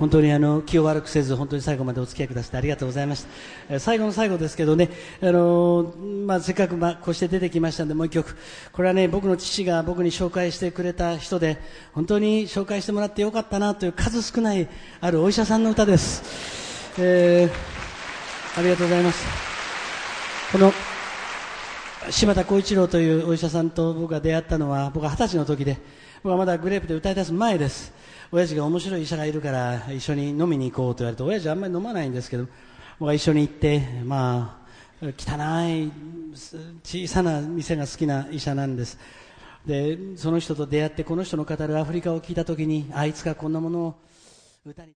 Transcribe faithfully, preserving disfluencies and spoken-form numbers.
本当にあの気を悪くせず本当に最後までお付き合いくださってありがとうございました。えー最後の最後ですけどね、あのーまあ、せっかく、まあ、こうして出てきましたのでもう一曲。これはね、僕の父が僕に紹介してくれた人で、本当に紹介してもらってよかったなという数少ないあるお医者さんの歌です。えー、ありがとうございます。この柴田浩一郎というお医者さんと僕が出会ったのは僕は二十歳の時で、僕はまだグレープで歌い出す前です。親父が面白い医者がいるから一緒に飲みに行こうと言われて、親父はあんまり飲まないんですけど、僕は一緒に行って、まあ汚い小さな店が好きな医者なんです。でその人と出会って、この人の語るアフリカを聞いた時に、あいつがこんなものを歌に